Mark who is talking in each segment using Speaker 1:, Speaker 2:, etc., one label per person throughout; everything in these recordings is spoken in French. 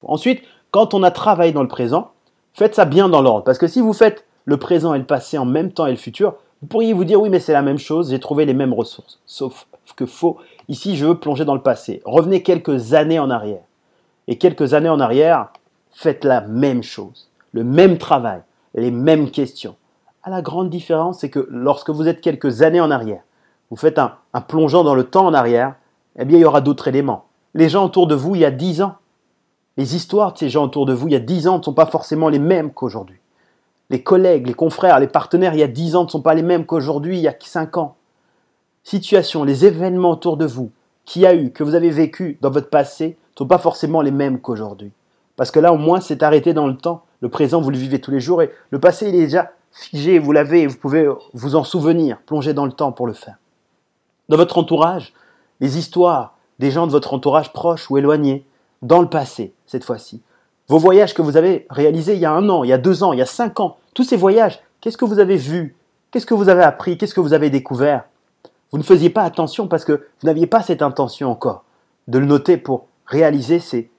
Speaker 1: Ensuite, quand on a travaillé dans le présent, faites ça bien dans l'ordre. Parce que si vous faites le présent et le passé en même temps et le futur, vous pourriez vous dire oui mais c'est la même chose, j'ai trouvé les mêmes ressources. Sauf que faux, ici je veux plonger dans le passé. Revenez quelques années en arrière. Et quelques années en arrière, faites la même chose, le même travail, les mêmes questions. La grande différence, c'est que lorsque vous êtes quelques années en arrière, vous faites un plongeon dans le temps en arrière, eh bien il y aura d'autres éléments. Les gens autour de vous il y a 10 ans, les histoires de ces gens autour de vous il y a 10 ans ne sont pas forcément les mêmes qu'aujourd'hui. Les collègues, les confrères, les partenaires il y a 10 ans ne sont pas les mêmes qu'aujourd'hui il y a 5 ans. Situation, les événements autour de vous qu'il y a eu, que vous avez vécu dans votre passé, ne sont pas forcément les mêmes qu'aujourd'hui. Parce que là, au moins, c'est arrêté dans le temps. Le présent, vous le vivez tous les jours. Et le passé, il est déjà figé, vous l'avez, et vous pouvez vous en souvenir, plonger dans le temps pour le faire. Dans votre entourage, les histoires des gens de votre entourage proches ou éloignés, dans le passé, cette fois-ci. Vos voyages que vous avez réalisés il y a 1 an, il y a 2 ans, il y a 5 ans, tous ces voyages, qu'est-ce que vous avez vu? Qu'est-ce que vous avez appris? Qu'est-ce que vous avez découvert? Vous ne faisiez pas attention parce que vous n'aviez pas cette intention encore de le noter pour réaliser ces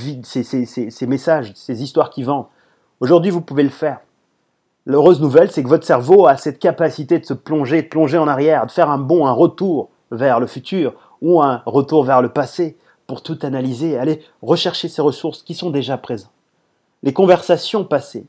Speaker 1: messages, ces histoires qui vendent. Aujourd'hui, vous pouvez le faire. L'heureuse nouvelle, c'est que votre cerveau a cette capacité de se plonger, de plonger en arrière, de faire un retour vers le futur ou un retour vers le passé pour tout analyser, aller rechercher ces ressources qui sont déjà présentes. Les conversations passées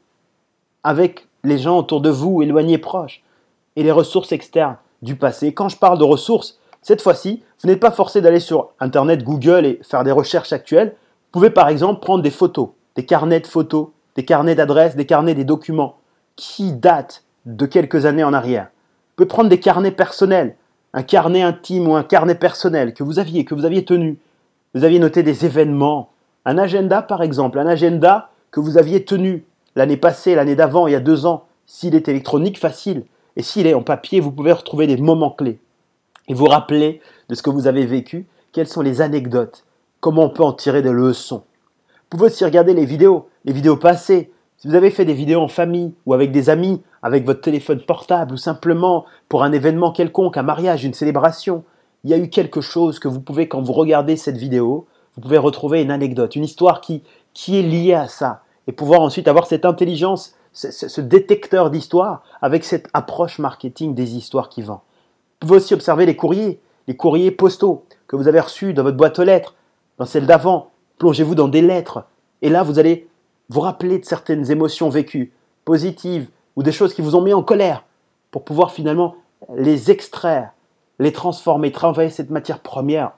Speaker 1: avec les gens autour de vous, éloignés, proches, et les ressources externes du passé. Quand je parle de ressources, cette fois-ci, vous n'êtes pas forcé d'aller sur Internet, Google et faire des recherches actuelles. Vous pouvez par exemple prendre des photos, des carnets de photos, des carnets d'adresses, des carnets des documents qui datent de quelques années en arrière. Vous pouvez prendre des carnets personnels, un carnet intime ou un carnet personnel que vous aviez tenu. Vous aviez noté des événements, un agenda par exemple, un agenda que vous aviez tenu l'année passée, l'année d'avant, il y a 2 ans. S'il est électronique, facile. Et s'il est en papier, vous pouvez retrouver des moments clés et vous rappeler de ce que vous avez vécu, quelles sont les anecdotes, comment on peut en tirer des leçons. Vous pouvez aussi regarder les vidéos passées. Si vous avez fait des vidéos en famille ou avec des amis, avec votre téléphone portable ou simplement pour un événement quelconque, un mariage, une célébration, il y a eu quelque chose que vous pouvez, quand vous regardez cette vidéo, vous pouvez retrouver une anecdote, une histoire qui est liée à ça et pouvoir ensuite avoir cette intelligence, ce détecteur d'histoire avec cette approche marketing des histoires qui vendent. Vous pouvez aussi observer les courriers postaux que vous avez reçus dans votre boîte aux lettres, dans celle d'avant. Plongez-vous dans des lettres et là vous allez vous rappeler de certaines émotions vécues, positives ou des choses qui vous ont mis en colère pour pouvoir finalement les extraire, les transformer, travailler cette matière première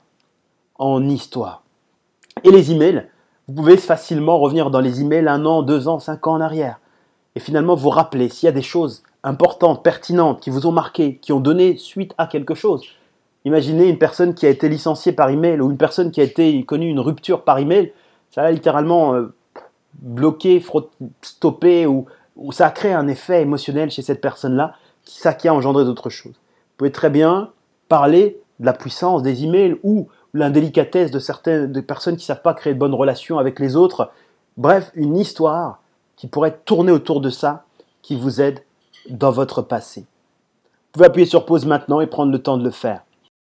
Speaker 1: en histoire. Et les emails, vous pouvez facilement revenir dans les emails 1 an, 2 ans, 5 ans en arrière. Et finalement vous rappeler s'il y a des choses importantes, pertinentes, qui vous ont marqué, qui ont donné suite à quelque chose. Imaginez une personne qui a été licenciée par email ou une personne qui a connu une rupture par email, ça a littéralement bloqué, stoppé ou ça a créé un effet émotionnel chez cette personne-là, ça qui a engendré d'autres choses. Vous pouvez très bien parler de la puissance des emails ou l'indélicatesse de certaines personnes qui ne savent pas créer de bonnes relations avec les autres. Bref, une histoire qui pourrait tourner autour de ça, qui vous aide dans votre passé. Vous pouvez appuyer sur pause maintenant et prendre le temps de le faire.